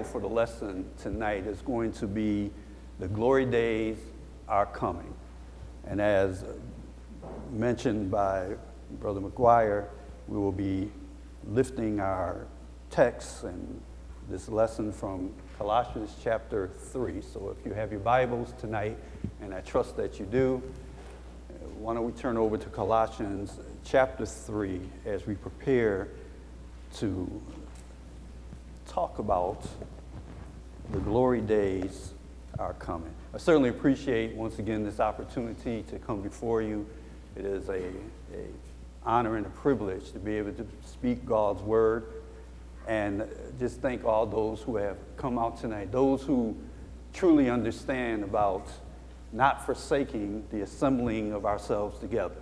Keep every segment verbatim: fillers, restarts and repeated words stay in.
for the lesson tonight is going to be The Glory Days Are Coming. And as mentioned by Brother McGuire, we will be lifting our text and this lesson from Colossians chapter three. So if you have your Bibles tonight, and I trust that you do, why don't we turn over to Colossians chapter three as we prepare to talk about the glory days are coming. I certainly appreciate, once again, this opportunity to come before you. It is a, a honor and a privilege to be able to speak God's word, and just thank all those who have come out tonight, those who truly understand about not forsaking the assembling of ourselves together,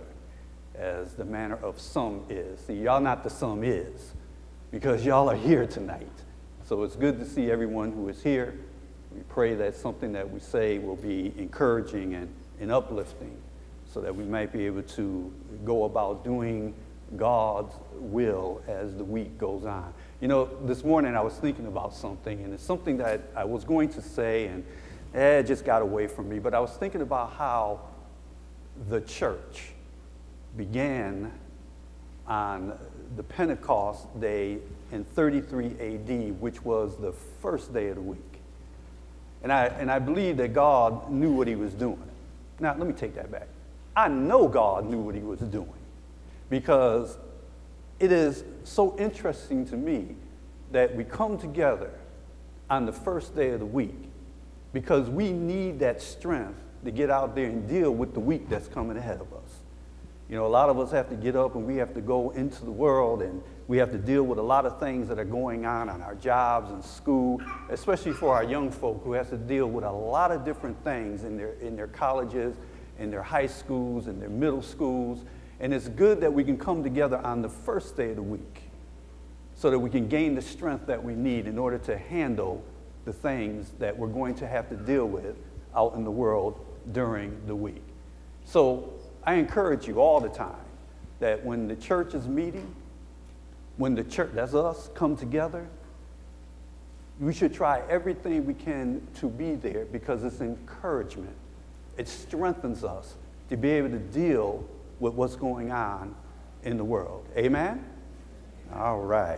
as the manner of some is. See, y'all not the some is, because y'all are here tonight. So it's good to see everyone who is here. We pray that something that we say will be encouraging and, and uplifting, so that we might be able to go about doing God's will as the week goes on. You know, this morning I was thinking about something, and it's something that I was going to say, and eh, it just got away from me. But I was thinking about how the church began on the Pentecost day in thirty-three A D, which was the first day of the week. And I, and I believe that God knew what he was doing. Now, let me take that back. I know God knew what he was doing, because it is so interesting to me that we come together on the first day of the week, because we need that strength to get out there and deal with the week that's coming ahead of us. You know, a lot of us have to get up and we have to go into the world, and we have to deal with a lot of things that are going on on our jobs and school, especially for our young folk who has to deal with a lot of different things in their in their colleges, in their high schools, in their middle schools. And it's good that we can come together on the first day of the week so that we can gain the strength that we need in order to handle the things that we're going to have to deal with out in the world during the week. So I encourage you all the time that when the church is meeting, when the church, that's us, come together, we should try everything we can to be there, because it's encouragement. It strengthens us to be able to deal with what's going on in the world. Amen? All right.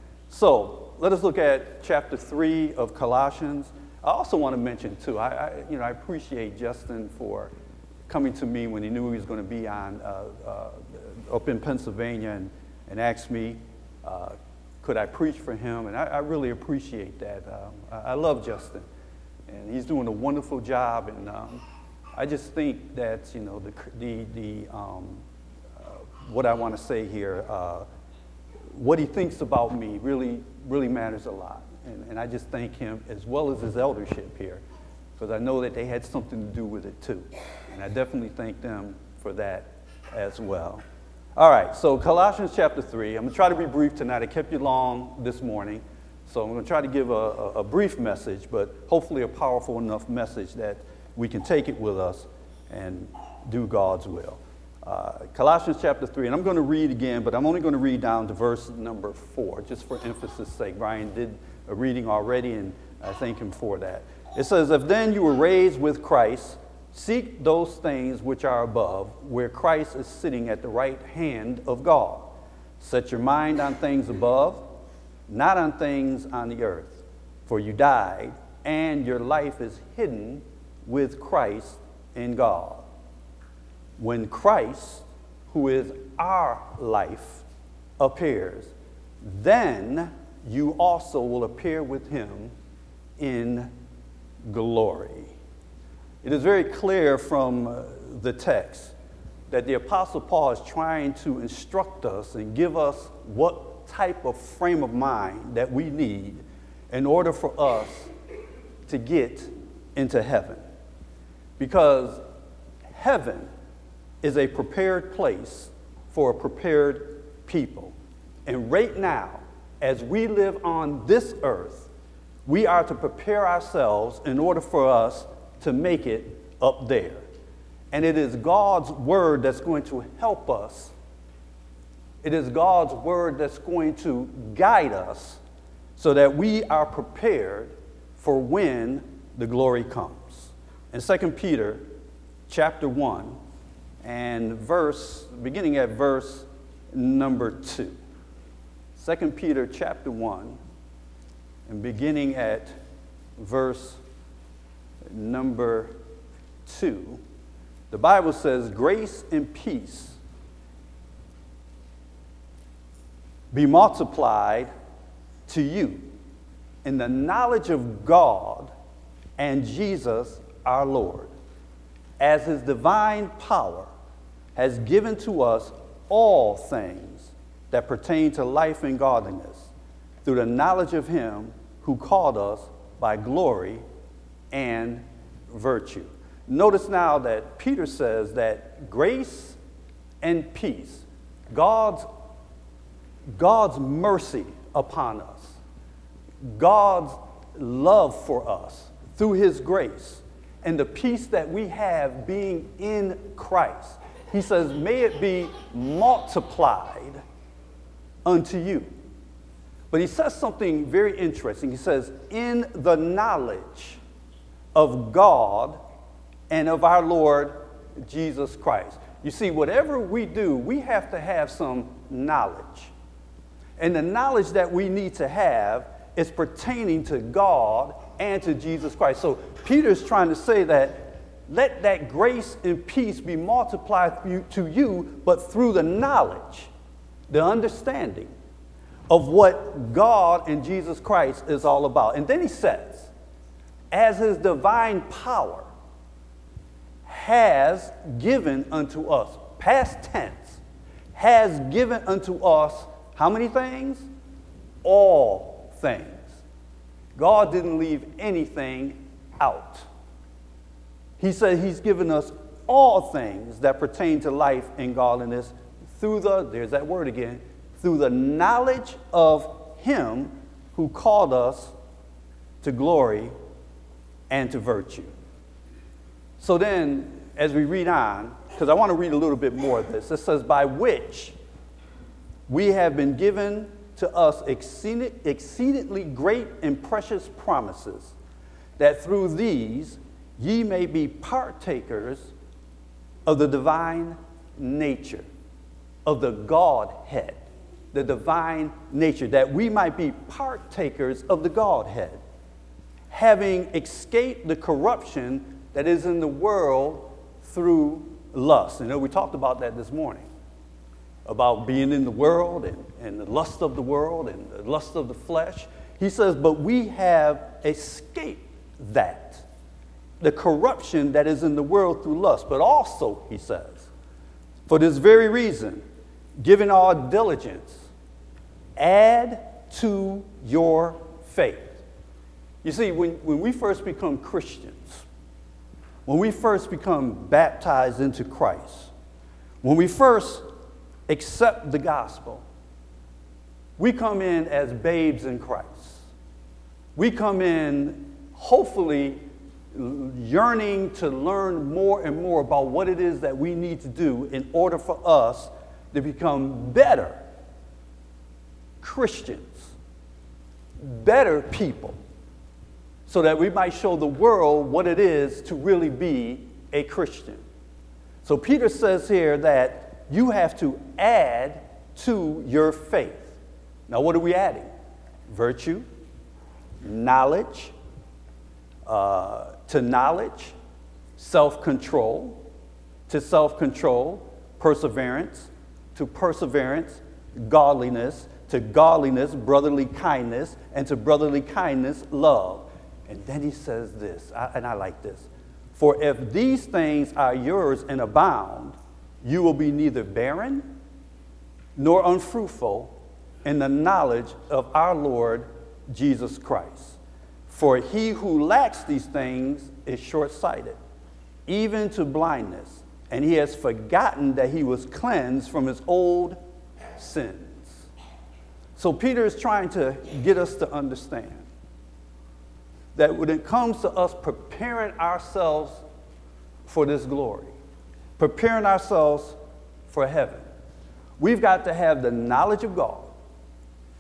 So let us look at chapter three of Colossians. I also want to mention, too, I, I you know, I appreciate Justin for coming to me when he knew he was going to be on uh, uh, up in Pennsylvania, and, and asked me, uh, could I preach for him? And I, I really appreciate that. Um, I, I love Justin, and he's doing a wonderful job. And um, I just think that, you know, the the the um, uh, what I want to say here, uh, what he thinks about me really really matters a lot. And, and I just thank him, as well as his eldership here, because I know that they had something to do with it too. And I definitely thank them for that as well. All right, so Colossians chapter three. I'm going to try to be brief tonight. I kept you long this morning, so I'm going to try to give a, a, a brief message, but hopefully a powerful enough message that we can take it with us and do God's will. Uh, Colossians chapter three, and I'm going to read again, but I'm only going to read down to verse number four, just for emphasis' sake. Brian did a reading already, and I thank him for that. It says, "If then you were raised with Christ, seek those things which are above, where Christ is sitting at the right hand of God. Set your mind on things above, not on things on the earth. For you died, and your life is hidden with Christ in God. When Christ, who is our life, appears, then you also will appear with him in glory." It is very clear from uh, the text that the Apostle Paul is trying to instruct us and give us what type of frame of mind that we need in order for us to get into heaven. Because heaven is a prepared place for a prepared people. And right now, as we live on this earth, we are to prepare ourselves in order for us to make it up there. And it is God's word that's going to help us. It is God's word that's going to guide us so that we are prepared for when the glory comes. In Second Peter chapter one and verse, beginning at verse number two. Second Peter chapter one and beginning at verse number two, the Bible says, grace and peace be multiplied to you in the knowledge of God and Jesus our Lord, as his divine power has given to us all things that pertain to life and godliness, through the knowledge of him who called us by glory and virtue. Notice now that Peter says that grace and peace, God's, God's mercy upon us, God's love for us through his grace, and the peace that we have being in Christ, he says, may it be multiplied unto you. But he says something very interesting. He says, in the knowledge of God and of our Lord Jesus Christ. You see, whatever we do, we have to have some knowledge. And the knowledge that we need to have is pertaining to God and to Jesus Christ. So Peter's trying to say that let that grace and peace be multiplied to you, but through the knowledge, the understanding of what God and Jesus Christ is all about. And then he says, as his divine power has given unto us, past tense, has given unto us how many things? All things. God didn't leave anything out. He said he's given us all things that pertain to life and godliness through the, there's that word again, through the knowledge of him who called us to glory and to virtue. So then, as we read on, because I want to read a little bit more of this, it says, by which we have been given to us exceeding, exceedingly great and precious promises, that through these ye may be partakers of the divine nature, of the Godhead, the divine nature, that we might be partakers of the Godhead, having escaped the corruption that is in the world through lust. You know, we talked about that this morning, about being in the world and, and the lust of the world and the lust of the flesh. He says, but we have escaped that, the corruption that is in the world through lust. But also, he says, for this very reason, giving all diligence, add to your faith. You see, when, when we first become Christians, when we first become baptized into Christ, when we first accept the gospel, we come in as babes in Christ. We come in hopefully yearning to learn more and more about what it is that we need to do in order for us to become better Christians, better people, so that we might show the world what it is to really be a Christian. So Peter says here that you have to add to your faith. Now, what are we adding? Virtue, knowledge, uh, to knowledge, self-control, to self-control, perseverance, to perseverance, godliness, to godliness, brotherly kindness, and to brotherly kindness, love. And then he says this, and I like this. For if these things are yours and abound, you will be neither barren nor unfruitful in the knowledge of our Lord Jesus Christ. For he who lacks these things is short-sighted, even to blindness, and he has forgotten that he was cleansed from his old sins. So Peter is trying to get us to understand that when it comes to us preparing ourselves for this glory, preparing ourselves for heaven, we've got to have the knowledge of God.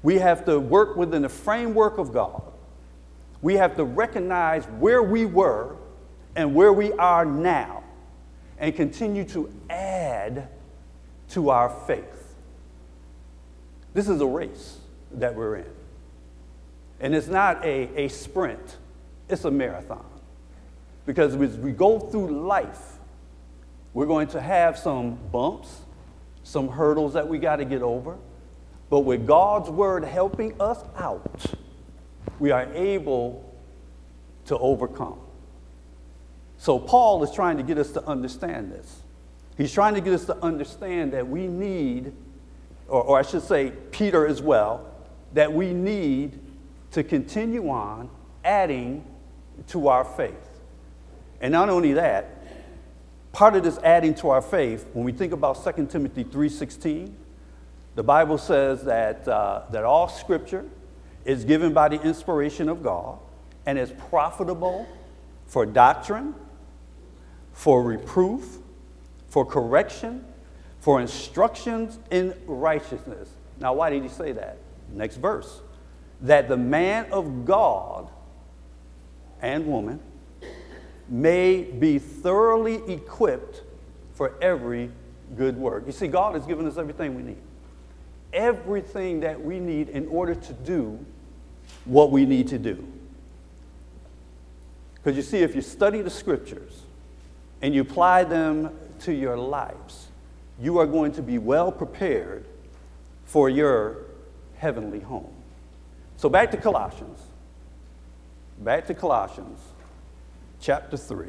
We have to work within the framework of God. We have to recognize where we were and where we are now and continue to add to our faith. This is a race that we're in. And it's not a, a sprint, it's a marathon. Because as we go through life, we're going to have some bumps, some hurdles that we got to get over. But with God's word helping us out, we are able to overcome. So Paul is trying to get us to understand this. He's trying to get us to understand that we need, or, or I should say Peter as well, that we need to continue on adding to our faith. And not only that, part of this adding to our faith, when we think about Second Timothy three sixteen, the Bible says that, uh, that all scripture is given by the inspiration of God and is profitable for doctrine, for reproof, for correction, for instructions in righteousness. Now, why did he say that? Next verse. That the man of God and woman may be thoroughly equipped for every good work. You see, God has given us everything we need. Everything that we need in order to do what we need to do. Because you see, if you study the scriptures and you apply them to your lives, you are going to be well prepared for your heavenly home. So back to Colossians. Back to Colossians, chapter three.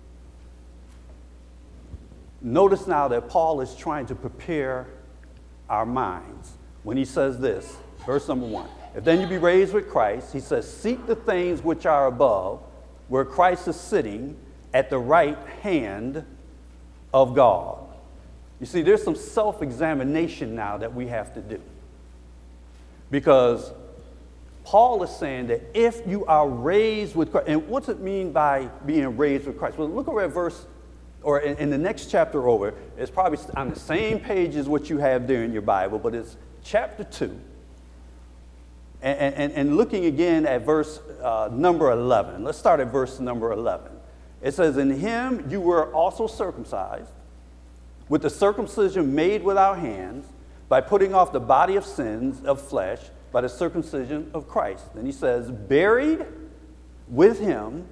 Notice now that Paul is trying to prepare our minds when he says this, verse number one. If then you be raised with Christ, he says, seek the things which are above, where Christ is sitting at the right hand of God. You see, there's some self-examination now that we have to do. Because Paul is saying that if you are raised with Christ, and what's it mean by being raised with Christ? Well, look over at verse, or in, in the next chapter over, it's probably on the same page as what you have there in your Bible, but it's chapter two. And, and, and looking again at verse uh, number eleven. Let's start at verse number eleven. It says, in him you were also circumcised, with the circumcision made without hands, by putting off the body of sins of flesh, by the circumcision of Christ. Then he says, buried with him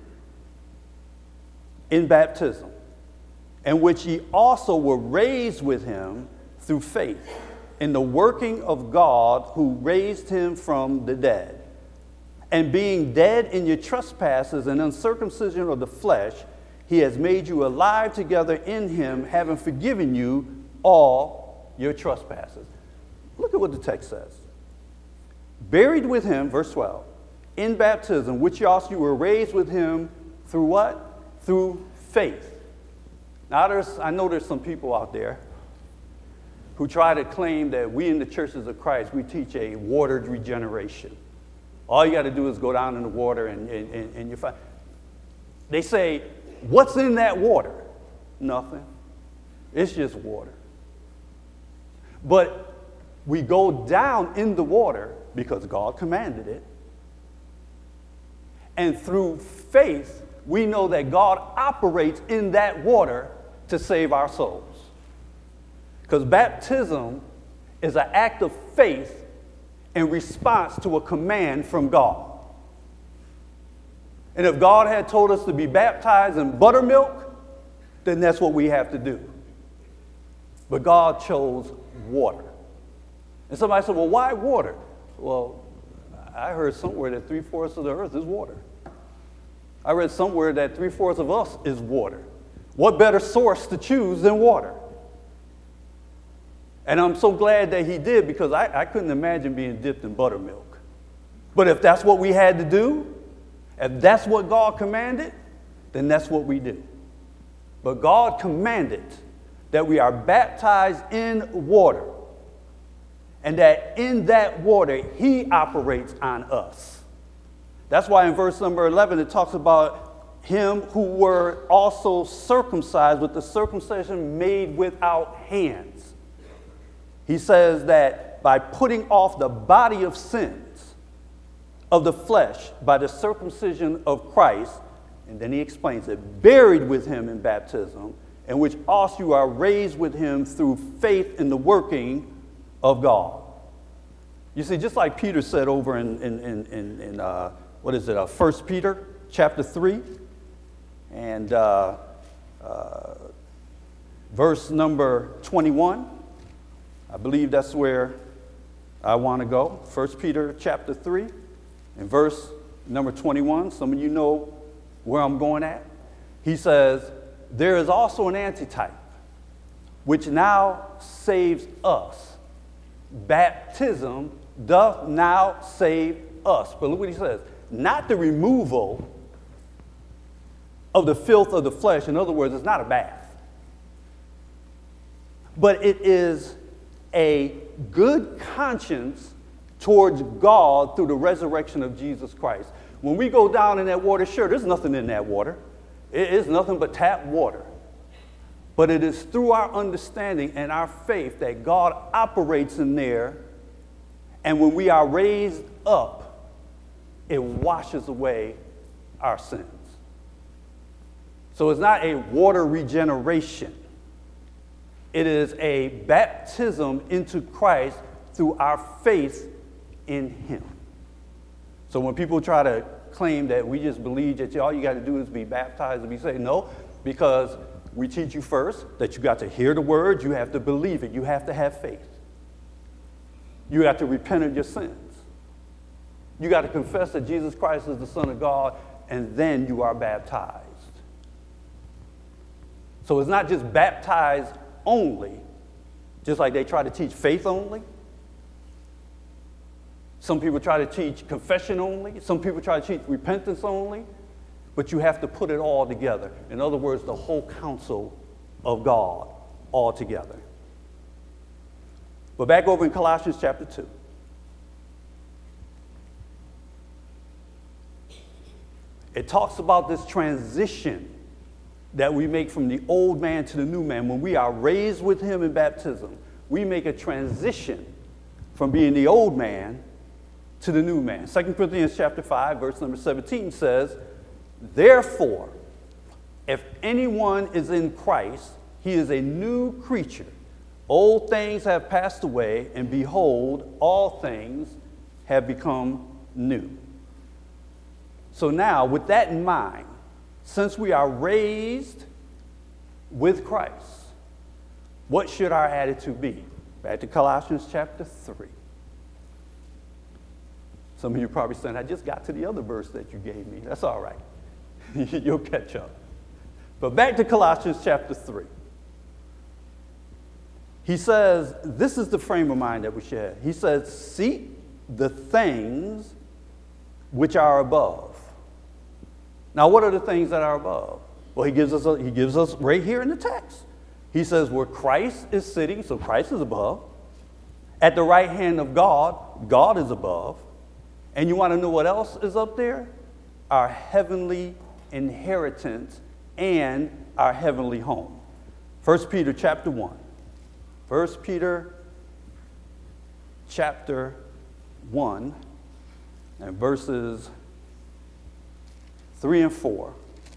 in baptism, in which ye also were raised with him through faith in the working of God who raised him from the dead. And being dead in your trespasses and uncircumcision of the flesh, he has made you alive together in him, having forgiven you all your trespasses. Look at what the text says. Buried with him, verse twelve, in baptism, which also you were raised with him through what? Through faith. Now, there's, I know there's some people out there who try to claim that we in the churches of Christ, we teach a watered regeneration. All you got to do is go down in the water and, and, and, and you find. They say, what's in that water? Nothing. It's just water. But we go down in the water because God commanded it. And through faith, we know that God operates in that water to save our souls. Because baptism is an act of faith in response to a command from God. And if God had told us to be baptized in buttermilk, then that's what we have to do. But God chose water. And somebody said, well, why water? Well, I heard somewhere that three-fourths of the earth is water. I read somewhere that three-fourths of us is water. What better source to choose than water? And I'm so glad that he did, because I, I couldn't imagine being dipped in buttermilk. But if that's what we had to do, if that's what God commanded, then that's what we do. But God commanded that we are baptized in water, and that in that water, he operates on us. That's why in verse number eleven, it talks about him who were also circumcised with the circumcision made without hands. He says that by putting off the body of sins of the flesh by the circumcision of Christ, and then he explains it, buried with him in baptism, in which also you are raised with him through faith in the working of God. You see, just like Peter said over in, in, in, in, in uh, what is it, uh, First Peter chapter three, and uh, uh, verse number twenty-one. I believe that's where I want to go. First Peter chapter three, and verse number twenty-one. Some of you know where I'm going at. He says, there is also an antitype, which now saves us. Baptism doth now save us. But look what he says. Not the removal of the filth of the flesh. In other words, it's not a bath. But it is a good conscience towards God through the resurrection of Jesus Christ. When we go down in that water, sure, there's nothing in that water. It is nothing but tap water. But it is through our understanding and our faith that God operates in there. And when we are raised up, it washes away our sins. So it's not a water regeneration. It is a baptism into Christ through our faith in him. So when people try to claim that we just believe that all you got to do is be baptized and be saved, no, because we teach you first that you got to hear the word, you have to believe it, you have to have faith. You have to repent of your sins. You got to confess that Jesus Christ is the Son of God, and then you are baptized. So it's not just baptized only, just like they try to teach faith only. Some people try to teach confession only. Some people try to teach repentance only. But you have to put it all together. In other words, the whole counsel of God all together. But back over in Colossians chapter two. It talks about this transition that we make from the old man to the new man. When we are raised with him in baptism, we make a transition from being the old man to the new man. Second Corinthians chapter five, verse number seventeen says, therefore, if anyone is in Christ, he is a new creature. Old things have passed away, and behold, all things have become new. So now, with that in mind, since we are raised with Christ, what should our attitude be? Back to Colossians chapter three. Some of you probably saying, I just got to the other verse that you gave me. That's all right. You'll catch up. But back to Colossians chapter three. He says, this is the frame of mind that we should have. He says, seek the things which are above. Now, what are the things that are above? Well, he gives us a, he gives us right here in the text. He says, where Christ is sitting, so Christ is above. At the right hand of God, God is above. And you want to know what else is up there? Our heavenly inheritance and our heavenly home. First Peter chapter one. First Peter chapter one and verses three and four.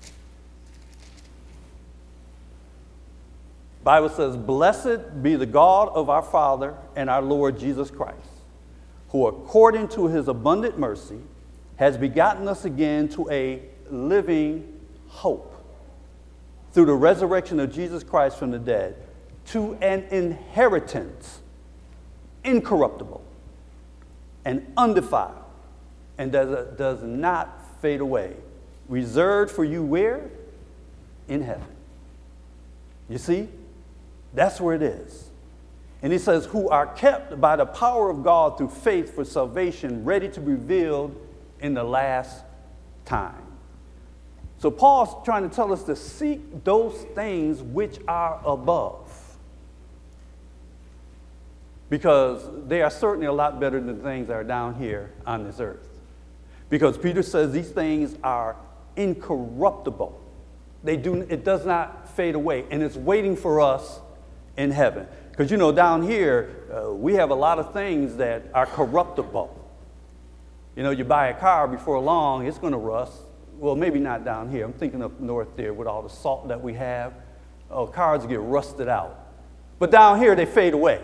Bible says, blessed be the God of our Father and our Lord Jesus Christ, who according to his abundant mercy has begotten us again to a living hope through the resurrection of Jesus Christ from the dead, to an inheritance incorruptible and undefiled and does, does not fade away, reserved for you where? In heaven. You see? That's where it is. And he says, who are kept by the power of God through faith for salvation, ready to be revealed in the last time. So Paul's trying to tell us to seek those things which are above, because they are certainly a lot better than the things that are down here on this earth. Because Peter says these things are incorruptible. They do, it does not fade away, and it's waiting for us in heaven. Because, you know, down here, uh, we have a lot of things that are corruptible. You know, you buy a car, before long, it's going to rust. Well, maybe not down here. I'm thinking up north there with all the salt that we have. Oh, cars get rusted out. But down here, they fade away.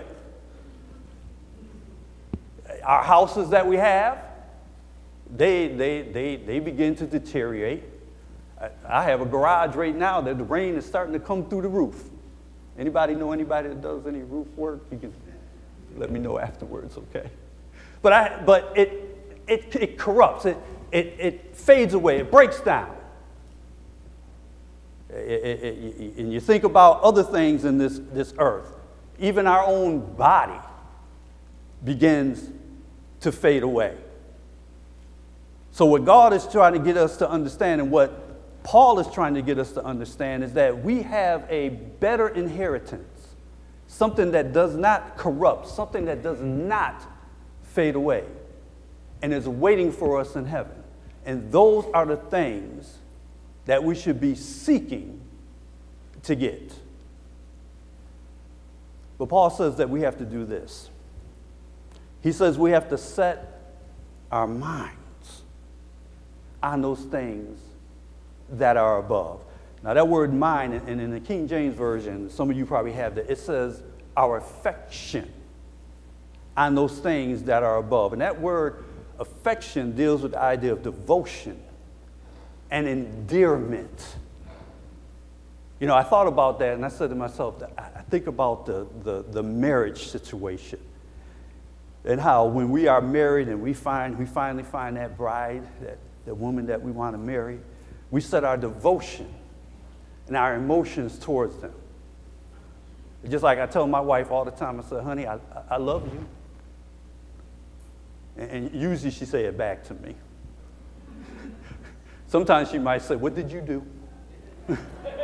Our houses that we have, they, they, they, they begin to deteriorate. I, I have a garage right now that the rain is starting to come through the roof. Anybody know anybody that does any roof work? You can let me know afterwards, okay? But I, but it, it, it corrupts. It, it, it fades away. It breaks down. It, it, it, and you think about other things in this, this earth. Even our own body begins to fade away. So what God is trying to get us to understand, and what Paul is trying to get us to understand, is that we have a better inheritance, something that does not corrupt, something that does not fade away, and is waiting for us in heaven. And those are the things that we should be seeking to get. But Paul says that we have to do this. He says we have to set our minds on those things that are above. Now that word mind, and in the King James Version, some of you probably have that, it says our affection on those things that are above. And that word affection deals with the idea of devotion and endearment. You know, I thought about that, and I said to myself, I think about the, the, the marriage situation, and how when we are married and we find we finally find that bride, that, that woman that we want to marry, we set our devotion and our emotions towards them. Just like I tell my wife all the time, I say, honey, I, I love you. And, and usually she say it back to me. Sometimes she might say, what did you do?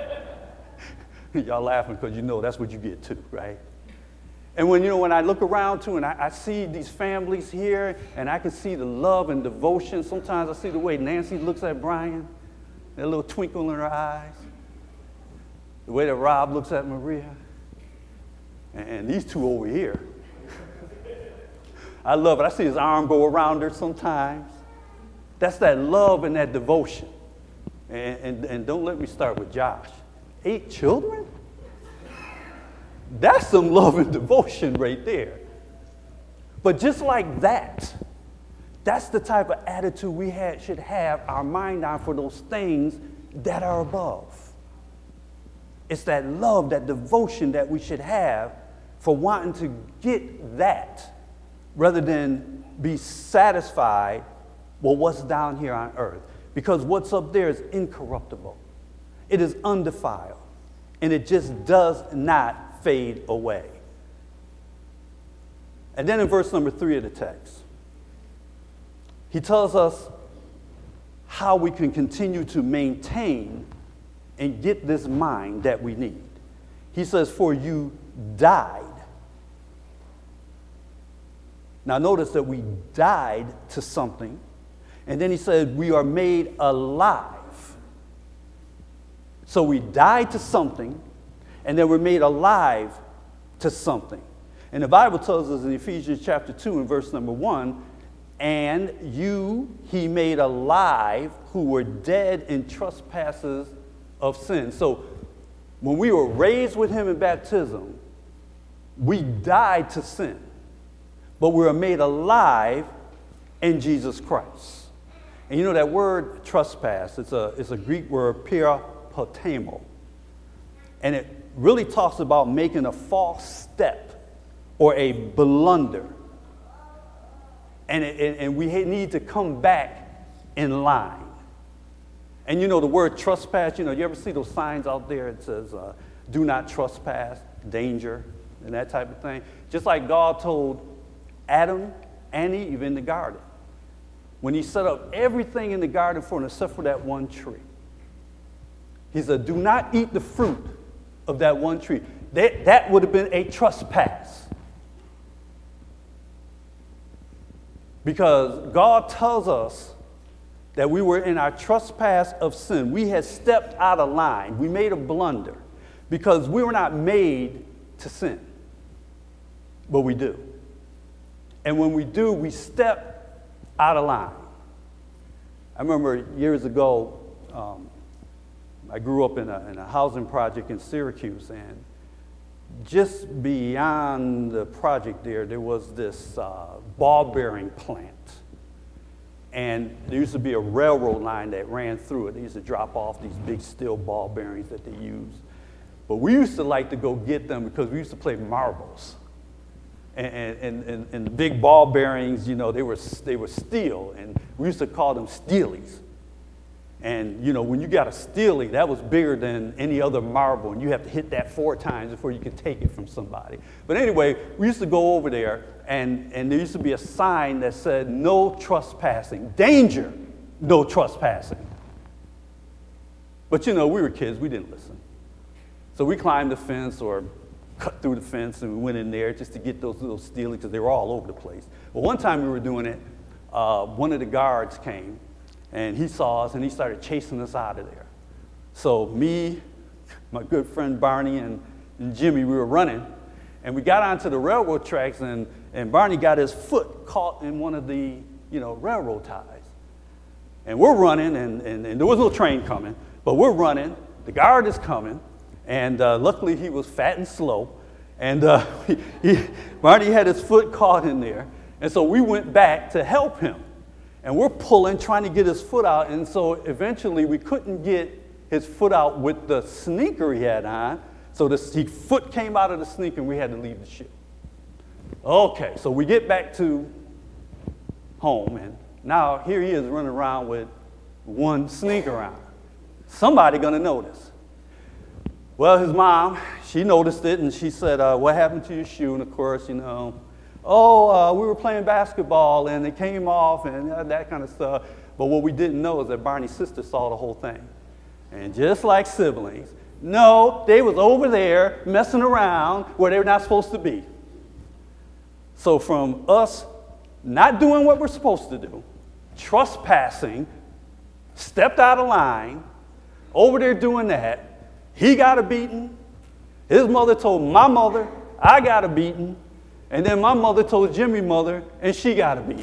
Y'all laughing because you know that's what you get too, right? And when, you know, when I look around too and I, I see these families here and I can see the love and devotion, sometimes I see the way Nancy looks at Brian, that little twinkle in her eyes, the way that Rob looks at Maria, and, and these two over here. I love it. I see his arm go around her sometimes. That's that love and that devotion. And, and, and don't let me start with Josh. Eight children? That's some love and devotion right there. But just like that, that's the type of attitude we had, should have our mind on for those things that are above. It's that love, that devotion that we should have for wanting to get that rather than be satisfied with what's down here on earth. Because what's up there is incorruptible. It is undefiled. And it just does not fade away. And then in verse number three of the text, he tells us how we can continue to maintain and get this mind that we need. He says, for you died. Now notice that we died to something. And then he said, we are made alive. So we died to something, and then we're made alive to something. And the Bible tells us in Ephesians chapter two and verse number one, and you he made alive who were dead in trespasses of sin. So when we were raised with him in baptism, we died to sin, but we were made alive in Jesus Christ. And you know that word trespass, it's a, it's a Greek word, parapotamo. And it really talks about making a false step or a blunder. And, it, and we need to come back in line. And you know the word trespass, you know, you ever see those signs out there that says, uh, do not trespass, danger, and that type of thing? Just like God told Adam and Eve in the garden, when he set up everything in the garden for them except for that one tree. He said, do not eat the fruit of that one tree. That, that would have been a trespass. Because God tells us that we were in our trespass of sin. We had stepped out of line. We made a blunder because we were not made to sin. but we do. And when we do, we step out of line. I remember years ago, um, I grew up in a, in a housing project in Syracuse, and just beyond the project there, there was this uh, ball bearing plant. And there used to be a railroad line that ran through it. They used to drop off these big steel ball bearings that they used. But we used to like to go get them because we used to play marbles. And, and, and, and the big ball bearings, you know, they were, they were steel, and we used to call them steelies. And, you know, when you got a steely, that was bigger than any other marble, and you have to hit that four times before you could take it from somebody. But anyway, we used to go over there, and, and there used to be a sign that said, no trespassing, danger, no trespassing. But, you know, we were kids, we didn't listen. So we climbed the fence or cut through the fence, and we went in there just to get those little steelies because they were all over the place. But one time we were doing it, uh, one of the guards came, and he saw us, and he started chasing us out of there. So me, my good friend Barney, and, and Jimmy, we were running, and we got onto the railroad tracks, and, and Barney got his foot caught in one of the, you know, railroad ties. And we're running, and, and, and there was no train coming, but we're running. The guard is coming, and uh, luckily he was fat and slow, and uh, he, he, Barney had his foot caught in there, and so we went back to help him. And we're pulling, trying to get his foot out, and so eventually we couldn't get his foot out with the sneaker he had on, so the his foot came out of the sneaker, and we had to leave the ship. Okay, so we get back to home, and now here he is running around with one sneaker on. Somebody gonna notice. Well, his mom, she noticed it, and she said, uh, what happened to your shoe? And of course, you know, oh, uh, we were playing basketball, and it came off, and uh, that kind of stuff. But what we didn't know is that Barney's sister saw the whole thing. And just like siblings, no, they was over there messing around where they were not supposed to be. So from us not doing what we're supposed to do, trespassing, stepped out of line, over there doing that, he got a beating. His mother told my mother, I got a beating. And then my mother told Jimmy's mother, and she got a beating.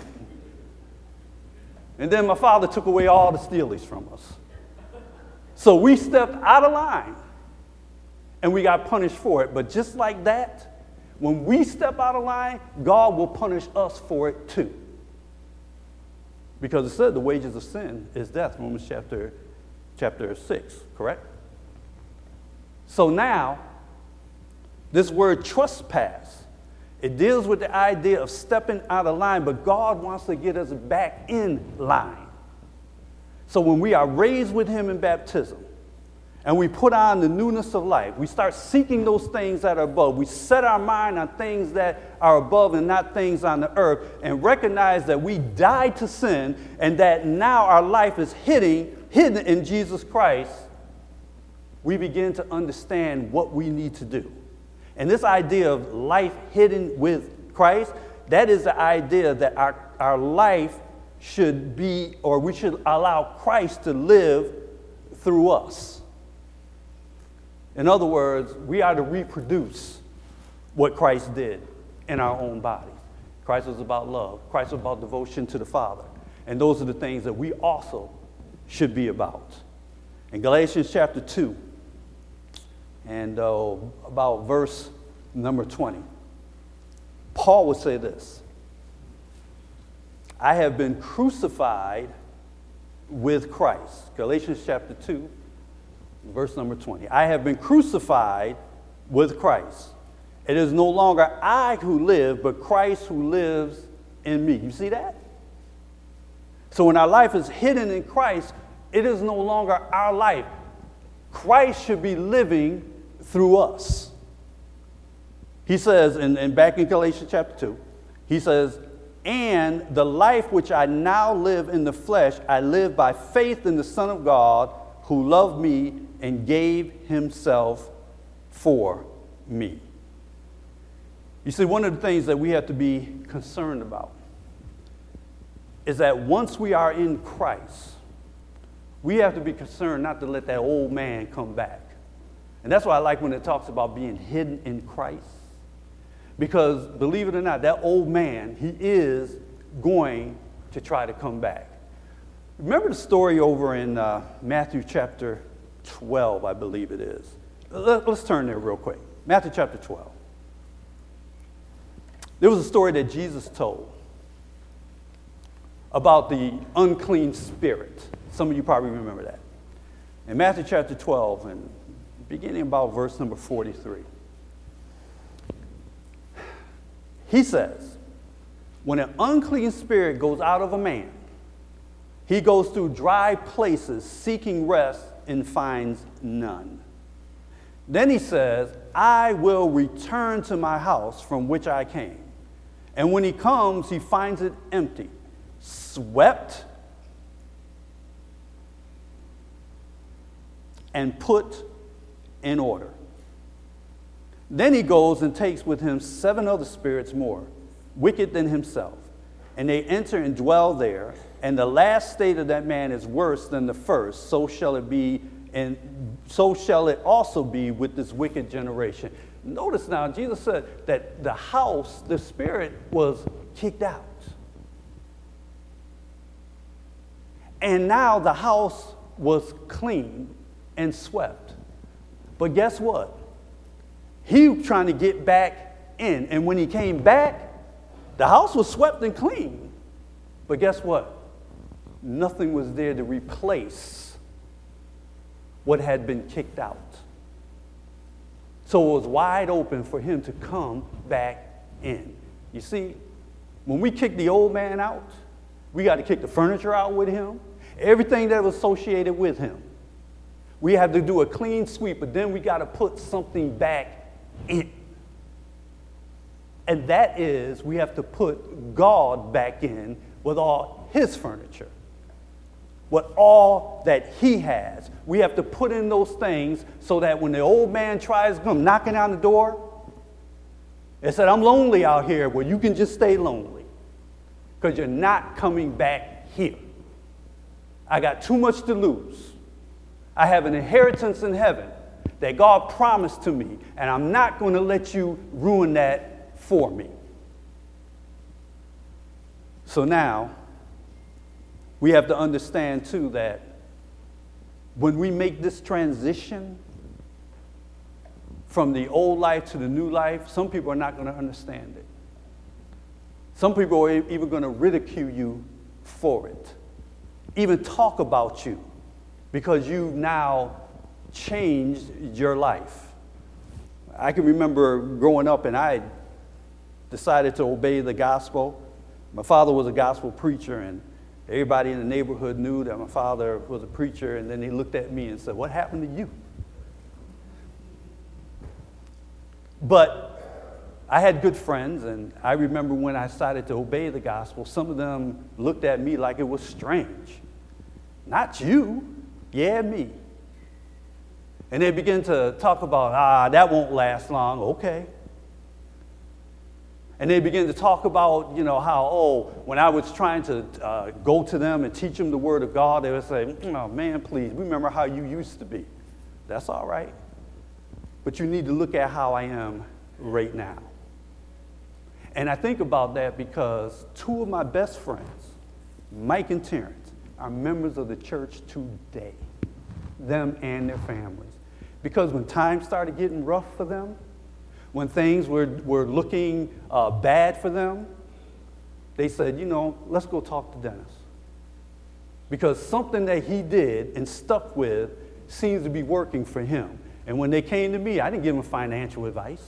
And then my father took away all the steelies from us. So we stepped out of line, and we got punished for it. But just like that, when we step out of line, God will punish us for it too. Because it said the wages of sin is death, Romans chapter, chapter six, correct? So now, this word trespass, it deals with the idea of stepping out of line, but God wants to get us back in line. So when we are raised with him in baptism, and we put on the newness of life, we start seeking those things that are above. We set our mind on things that are above and not things on the earth, and recognize that we died to sin, and that now our life is hidden, hidden in Jesus Christ. We begin to understand what we need to do. And this idea of life hidden with Christ, that is the idea that our, our life should be, or we should allow Christ to live through us. In other words, we are to reproduce what Christ did in our own bodies. Christ was about love. Christ was about devotion to the Father. And those are the things that we also should be about. In Galatians chapter two, and uh, about verse number twenty, Paul would say this: I have been crucified with Christ. Galatians chapter two, verse number twenty. I have been crucified with Christ. It is no longer I who live, but Christ who lives in me. You see that? So when our life is hidden in Christ, it is no longer our life. Christ should be living through us. He says, and, and back in Galatians chapter two, he says, and the life which I now live in the flesh, I live by faith in the Son of God, who loved me and gave himself for me. You see, one of the things that we have to be concerned about is that once we are in Christ, we have to be concerned not to let that old man come back. And that's why I like when it talks about being hidden in Christ. Because believe it or not, that old man, he is going to try to come back. Remember the story over in uh, Matthew chapter twelve, I believe it is. Let, let's turn there real quick. Matthew chapter twelve. There was a story that Jesus told about the unclean spirit. Some of you probably remember that. In Matthew chapter twelve, and beginning about verse number forty-three, he says, when an unclean spirit goes out of a man, he goes through dry places seeking rest and finds none. Then he says, I will return to my house from which I came. And when he comes, he finds it empty, swept, and put in order. Then he goes and takes with him seven other spirits more, wicked than himself. And they enter and dwell there. And the last state of that man is worse than the first. So shall it be, and so shall it also be with this wicked generation. Notice now, Jesus said that the house, the spirit was kicked out. And now the house was clean and swept. But guess what? He was trying to get back in. And when he came back, the house was swept and clean. But guess what? Nothing was there to replace what had been kicked out. So it was wide open for him to come back in. You see, when we kick the old man out, we got to kick the furniture out with him, everything that was associated with him. We have to do a clean sweep, but then we got to put something back in. And that is, we have to put God back in with all his furniture, with all that he has. We have to put in those things so that when the old man tries to come knocking on the door, it said, I'm lonely out here. Well, you can just stay lonely because you're not coming back here. I got too much to lose. I have an inheritance in heaven that God promised to me, and I'm not going to let you ruin that for me. So now, we have to understand, too, that when we make this transition from the old life to the new life, some people are not going to understand it. Some people are even going to ridicule you for it, even talk about you, because you now changed your life. I can remember growing up and I decided to obey the gospel. My father was a gospel preacher, and everybody in the neighborhood knew that my father was a preacher, and then they looked at me and said, what happened to you? But I had good friends, and I remember when I decided to obey the gospel, some of them looked at me like it was strange. Not you, yeah, me. And they began to talk about, ah, that won't last long, okay. And they began to talk about, you know, how, oh, when I was trying to uh, go to them and teach them the word of God, they would say, oh, man, please, remember how you used to be. That's all right. But you need to look at how I am right now. And I think about that because two of my best friends, Mike and Terrence, are members of the church today, them and their families. Because when times started getting rough for them, when things were, were looking uh, bad for them, they said, you know, let's go talk to Dennis. Because something that he did and stuck with seems to be working for him. And when they came to me, I didn't give them financial advice.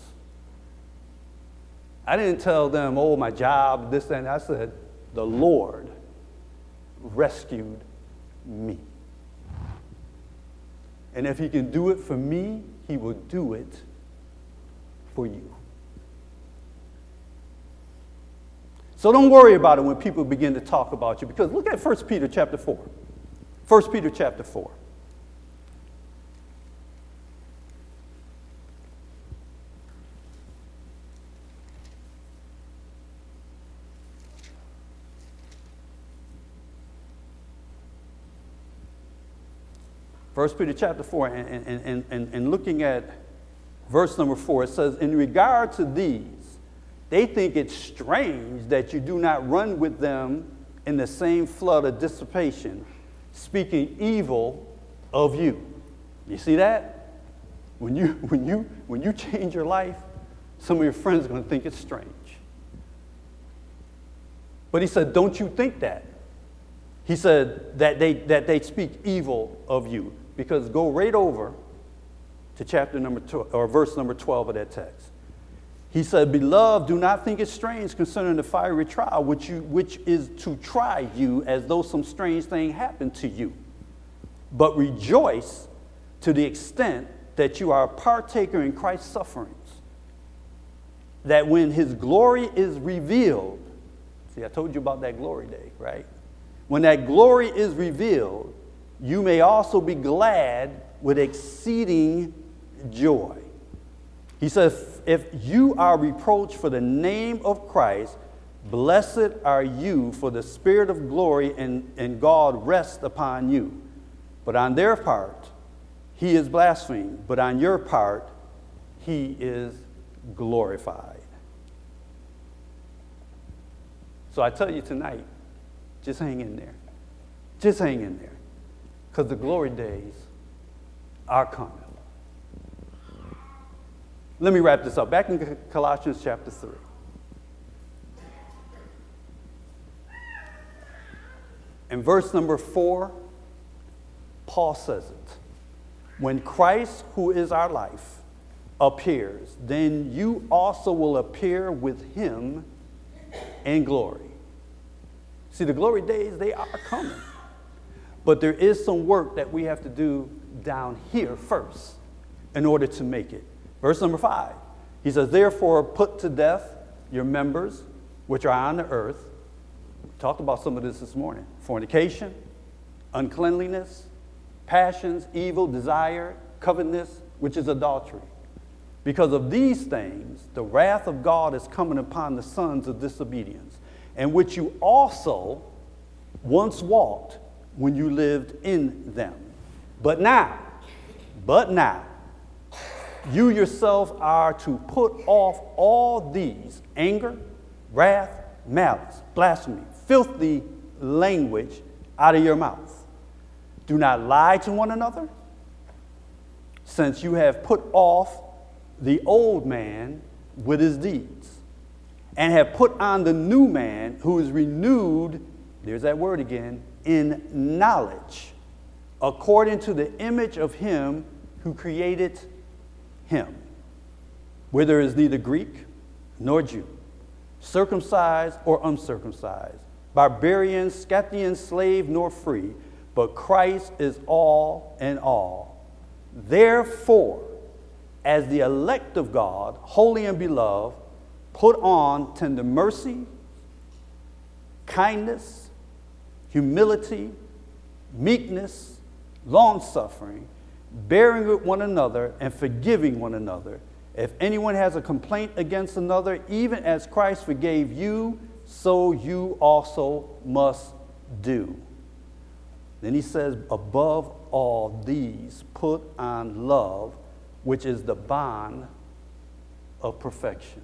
I didn't tell them, oh, my job, this, and that. I said, the Lord rescued me. And if he can do it for me, he will do it for you. So don't worry about it when people begin to talk about you, because look at First Peter chapter four. First Peter chapter four. First Peter chapter four, and, and, and, and looking at verse number four, it says, in regard to these, They think it's strange that you do not run with them in the same flood of dissipation, speaking evil of you. You see that? When you, when you, when you change your life, some of your friends are going to think it's strange. But he said, don't you think that? He said that they, that they speak evil of you. Because go right over to chapter number twelve, or verse number twelve of that text. He said, beloved, do not think it strange concerning the fiery trial, which, you, which is to try you as though some strange thing happened to you. But rejoice to the extent that you are a partaker in Christ's sufferings, that when his glory is revealed, see, I told you about that glory day, right? When that glory is revealed, you may also be glad with exceeding joy. He says, if you are reproached for the name of Christ, blessed are you, for the Spirit of glory and, and God rests upon you. But on their part, he is blasphemed, but on your part, he is glorified. So I tell you tonight, just hang in there. Just hang in there. Because the glory days are coming. Let me wrap this up. Back in Colossians chapter three. In verse number four, Paul says it. When Christ, who is our life, appears, then you also will appear with him in glory. See, the glory days, they are coming. But there is some work that we have to do down here first in order to make it. Verse number five, he says, therefore put to death your members which are on the earth. We talked about some of this this morning. Fornication, uncleanliness, passions, evil, desire, covetousness, which is adultery. Because of these things, the wrath of God is coming upon the sons of disobedience, in which you also once walked when you lived in them. But now, but now, you yourselves are to put off all these: anger, wrath, malice, blasphemy, filthy language out of your mouth. Do not lie to one another, since you have put off the old man with his deeds, and have put on the new man, who is renewed, there's that word again, in knowledge, according to the image of him who created him, where there is neither Greek nor Jew, circumcised or uncircumcised, barbarian, Scythian, slave nor free, but Christ is all in all. Therefore, as the elect of God, holy and beloved, put on tender mercy, kindness, humility, meekness, long-suffering, bearing with one another and forgiving one another. If anyone has a complaint against another, even as Christ forgave you, so you also must do. Then he says, above all these, put on love, which is the bond of perfection.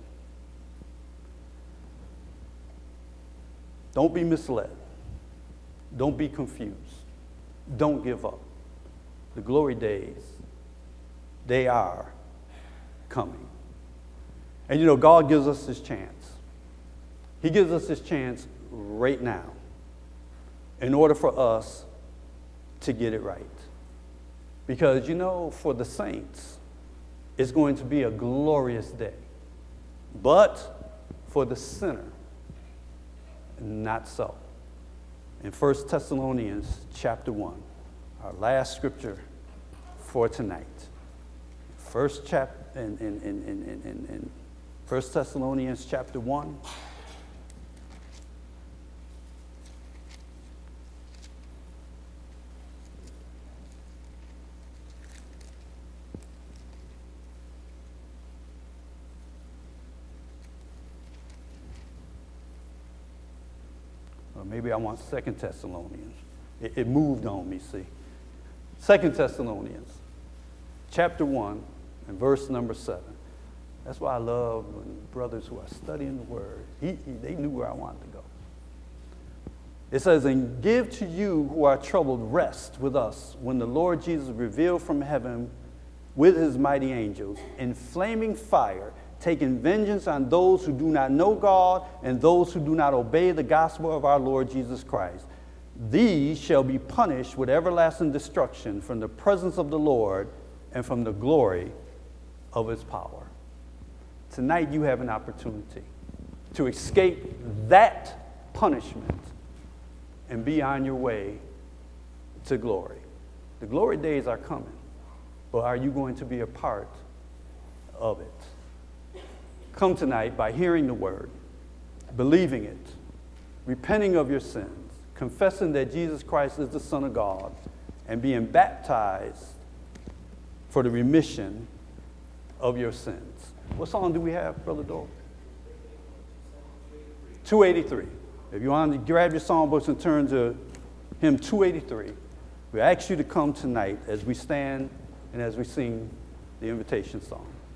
Don't be misled. Don't be confused. Don't give up. The glory days, they are coming. And you know, God gives us this chance. He gives us this chance right now in order for us to get it right. Because, you know, for the saints, it's going to be a glorious day. But for the sinner, not so. In First Thessalonians chapter one, our last scripture for tonight. First chapter in, in, in, in, in, in First Thessalonians chapter one. Or maybe I want Second Thessalonians. It, it moved on me, see. Second Thessalonians, chapter one, and verse number seven. That's why I love when brothers who are studying the word, he, he, they knew where I wanted to go. It says, and give to you who are troubled rest with us when the Lord Jesus revealed from heaven with his mighty angels in flaming fire, taking vengeance on those who do not know God and those who do not obey the gospel of our Lord Jesus Christ. These shall be punished with everlasting destruction from the presence of the Lord and from the glory of his power. Tonight you have an opportunity to escape that punishment and be on your way to glory. The glory days are coming, but are you going to be a part of it? Come tonight by hearing the word, believing it, repenting of your sins, confessing that Jesus Christ is the Son of God, and being baptized for the remission of your sins. What song do we have, Brother Dole? two eighty-three. If you want to grab your songbooks and turn to hymn two eighty-three, we ask you to come tonight as we stand and as we sing the invitation song.